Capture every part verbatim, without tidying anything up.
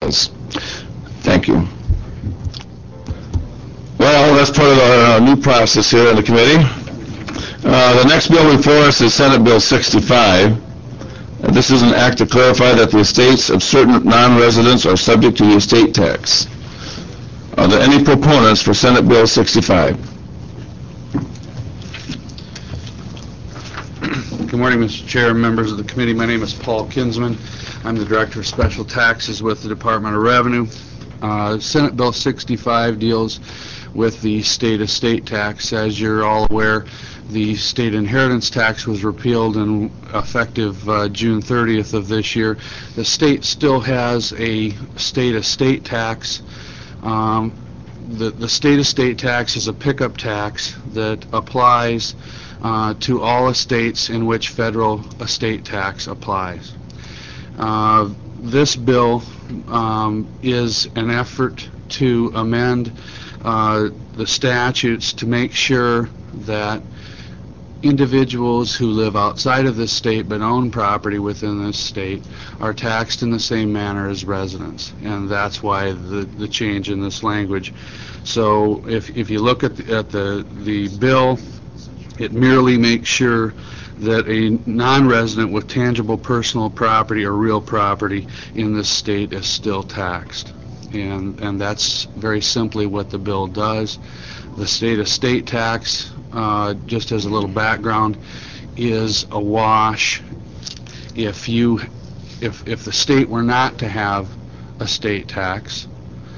Thank you. Well, that's part of our uh, new process here in the committee. Uh, the next bill before us is Senate Bill sixty-five. Uh, this is an act to clarify that the estates of certain non-residents are subject to the estate tax. Are there any proponents for Senate Bill sixty-five? Good morning, Mister Chair and members of the committee. My name is Paul Kinsman. I'm the Director of Special Taxes with the Department of Revenue. Uh, Senate Bill sixty-five deals with the state estate tax. As you're all aware, the state inheritance tax was repealed and effective uh, June thirtieth of this year. The state still has a state estate tax. Um, the, the state estate tax is a pickup tax that applies uh, to all estates in which federal estate tax applies. Uh, this bill um, is an effort to amend uh, the statutes to make sure that individuals who live outside of this state but own property within this state are taxed in the same manner as residents, and that's why the, the change in this language. So if, if you look at the, at the, the bill, it merely makes sure that a non-resident with tangible personal property or real property in this state is still taxed. And, and that's very simply what the bill does. The state estate tax, uh, just as a little background, is a wash. If you, if, if the state were not to have a state tax,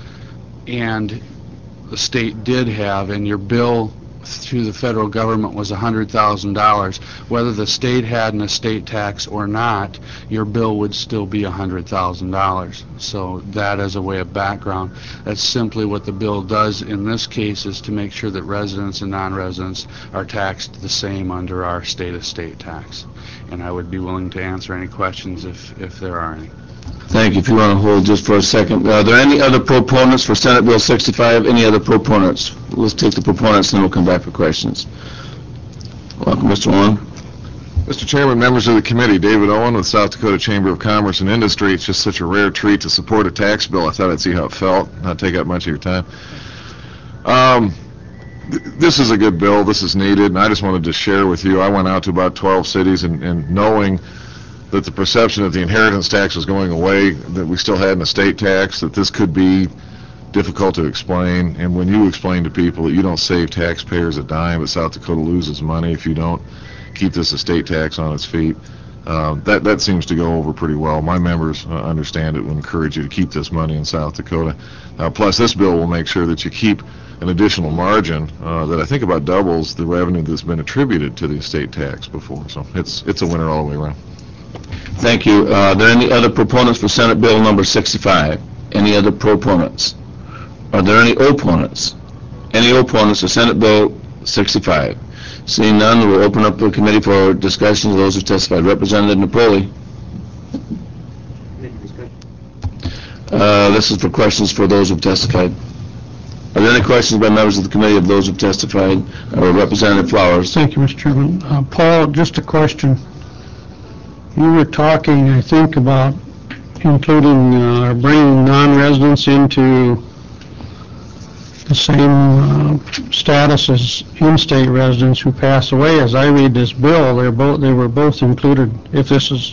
and the state did have, and your bill through the federal government was one hundred thousand dollars, whether the state had an estate tax or not, your bill would still be one hundred thousand dollars. So that as a way of background, that's simply what the bill does in this case, is to make sure that residents and non-residents are taxed the same under our state estate tax. And I would be willing to answer any questions if, if there are any. Thank you. If you want to hold just for a second. Are there any other proponents for Senate Bill sixty-five? Any other proponents? Let's take the proponents and then we'll come back for questions. Welcome, Mister Wong. Mister Chairman, members of the committee, David Owen with South Dakota Chamber of Commerce and Industry. It's just such a rare treat to support a tax bill. I thought I'd see how it felt, not take up much of your time. Um, th this is a good bill. This is needed, and I just wanted to share with you. I went out to about twelve cities, and, and knowing that the perception that the inheritance tax was going away, that we still had an estate tax, that this could be difficult to explain. And when you explain to people that you don't save taxpayers a dime, but South Dakota loses money if you don't keep this estate tax on its feet, uh, that, that seems to go over pretty well. My members uh, understand it and encourage you to keep this money in South Dakota. Uh, plus, this bill will make sure that you keep an additional margin uh, that I think about doubles the revenue that's been attributed to the estate tax before. So it's, it's a winner all the way around. Thank you. Uh, are there any other proponents for Senate Bill number sixty-five? Any other proponents? Are there any opponents? Any opponents for Senate Bill sixty-five? Seeing none, we'll open up the committee for discussions of those who testified. Representative Napoli. Uh, this is for questions for those who testified. Are there any questions by members of the committee of those who testified? Or Representative Flowers? Thank you, Mister Chairman. Uh, Paul, just a question. You were talking, I think, about including uh, or bringing non-residents into the same uh, status as in-state residents who pass away. As I read this bill, they're both they were both included. If this is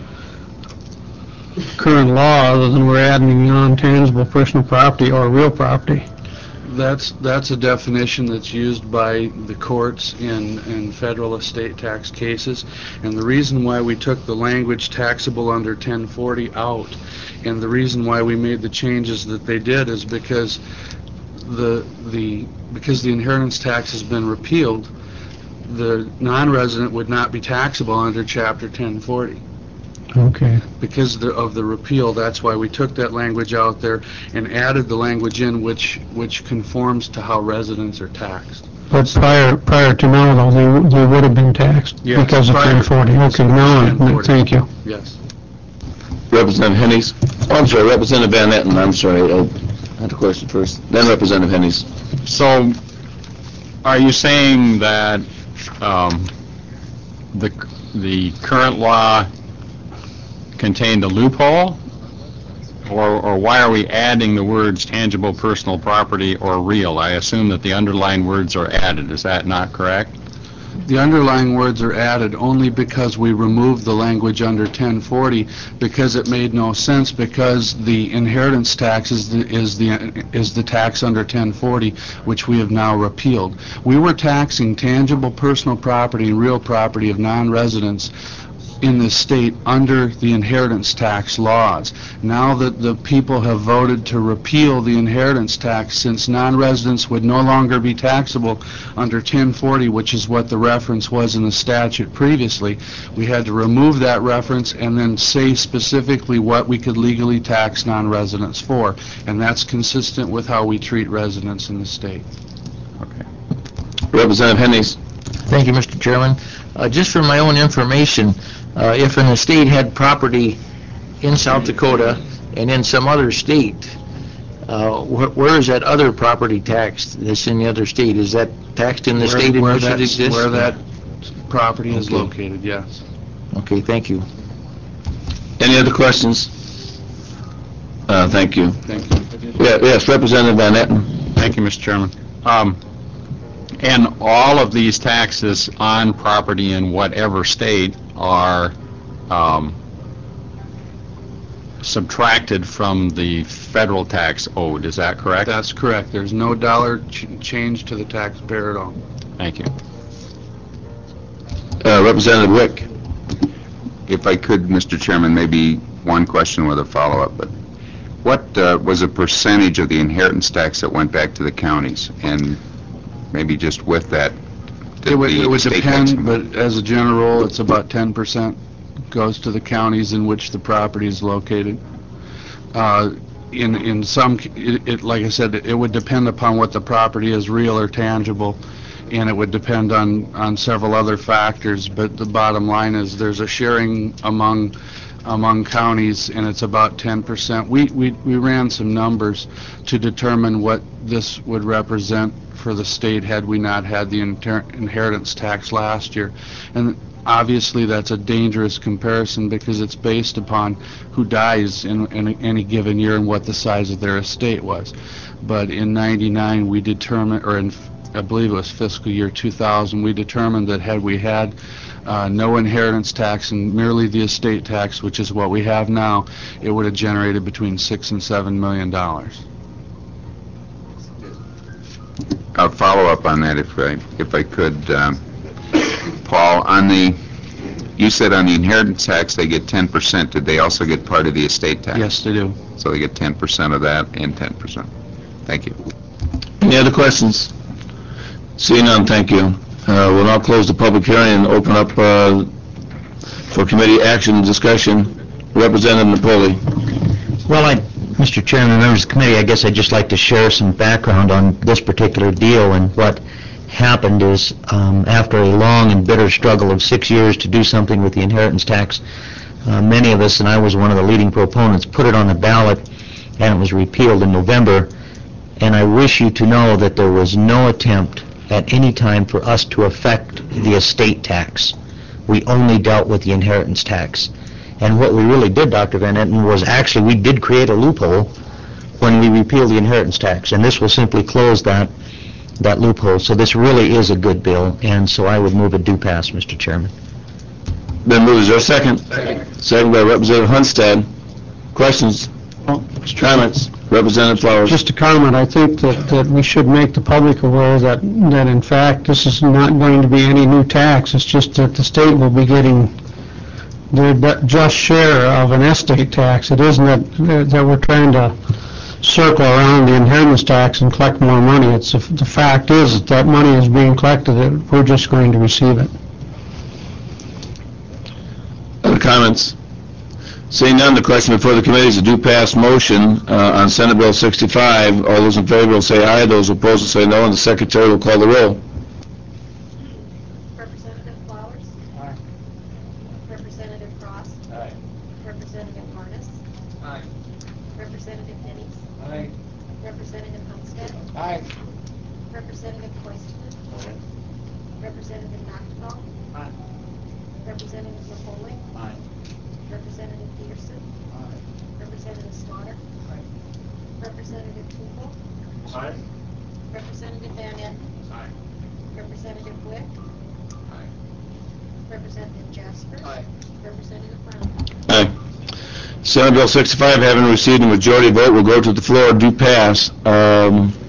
current law, other than we're adding non-tangible personal property or real property. That's that's a definition that's used by the courts in, in federal estate tax cases, and the reason why we took the language taxable under ten forty out, and the reason why we made the changes that they did is because the the because the inheritance tax has been repealed, the non-resident would not be taxable under Chapter ten forty. Okay. Because of the, of the repeal, that's why we took that language out there and added the language in which which conforms to how residents are taxed. But prior prior to now, though, they they would have been taxed Yes, because of ten forty. Okay, now, thank you. Yes. Representative Hennies. Oh, I'm sorry, Representative Van Etten. I'm sorry. I had a question first. Then Representative Hennies. So, are you saying that um, the the current law contained a loophole, or, or why are we adding the words tangible personal property or real? I assume that the underlying words are added. Is that not correct? The underlying words are added only because we removed the language under ten forty, because it made no sense, because the inheritance tax is the, is the, is the tax under ten forty, which we have now repealed. We were taxing tangible personal property and real property of non-residents in this state under the inheritance tax laws. Now that the people have voted to repeal the inheritance tax, since non-residents would no longer be taxable under ten forty, which is what the reference was in the statute previously, we had to remove that reference and then say specifically what we could legally tax non-residents for, and that's consistent with how we treat residents in the state. Okay. Representative Hennies. Thank you, Mister Chairman. Uh, Just for my own information, uh, if an estate had property in South Dakota and in some other state, uh, wh- where is that other property taxed that's in the other state? Is that taxed in the Where- state in where which it that's- exists? Where that property is Okay. located, yes. Okay, thank you. Any other questions? Uh, Thank you. Thank you. Yeah, Yes, Representative Van Etten. Thank you, Mister Chairman. Um, And all of these taxes on property in whatever state are um, subtracted from the federal tax owed, is that correct? That's correct. There's no dollar ch- change to the taxpayer at all. Thank you. Uh, Representative Wick. If I could, Mister Chairman, maybe one question with a follow-up, but what uh, was a percentage of the inheritance tax that went back to the counties? And maybe just with that, did It would, the it would state tax depend, come- but as a general rule, it's about ten percent goes to the counties in which the property is located. Uh, In, in some, c- it, it- like I said, it would depend upon what the property is, real or tangible, and it would depend on, on several other factors, but the bottom line is there's a sharing among, among counties, and it's about ten percent. We, we, we ran some numbers to determine what this would represent for the state had we not had the inter- inheritance tax last year. And obviously, that's a dangerous comparison because it's based upon who dies in, in any given year and what the size of their estate was. But in ninety-nine, we determined, or in, I believe it was fiscal year two thousand, we determined that had we had uh, no inheritance tax and merely the estate tax, which is what we have now, it would have generated between six and seven million dollars. A follow-up on that, if I, if I could, um, Paul, on the, you said on the inheritance tax, they get ten percent. Did they also get part of the estate tax? Yes, they do. So they get ten percent of that and ten percent. Thank you. Any other questions? Seeing none, thank you. Uh, We'll now close the public hearing and open up uh, for committee action and discussion. Representative Napoli. Well, I, Mister Chairman, members of the committee, I guess I'd just like to share some background on this particular deal. And what happened is, um, after a long and bitter struggle of six years to do something with the inheritance tax, uh, many of us, and I was one of the leading proponents, put it on the ballot, and it was repealed in November. And I wish you to know that there was no attempt at any time for us to affect the estate tax. We only dealt with the inheritance tax. And what we really did, Doctor Van Etten, was actually we did create a loophole when we repealed the inheritance tax, and this will simply close that that loophole. So this really is a good bill, and so I would move it do pass, Mister Chairman. Then move, is there a second? Second by Representative Hunstead. Questions? Comments? Representative Flowers. Just a comment, I think that, that we should make the public aware that, that in fact, this is not going to be any new tax, it's just that the state will be getting their du- just share of an estate tax. It isn't that, that we're trying to circle around the inheritance tax and collect more money. It's, the the fact is that that money is being collected, that we're just going to receive it. Other comments? Seeing none, the question before the committee is a do pass motion uh, on Senate Bill sixty-five. All those in favor will say aye, those opposed will say no, and the secretary will call the roll. Representative Flowers? Aye. Representative Frost? Aye. Representative Harness? Aye. Representative Hennies? Aye. Representative Hunstead? Aye. Representative Koisteman? Aye. Representative Nockenthal? Aye. Representative Napoli? Aye. Representative Peterson? Aye. Representative Slaughter. Representative Tupel. Aye. Representative Van Etten. Aye. Representative Wick. Aye. Representative Jasper. Aye. Representative Brown. Aye. Senate Bill sixty-five, having received a majority vote, will go to the floor. Do pass. Um,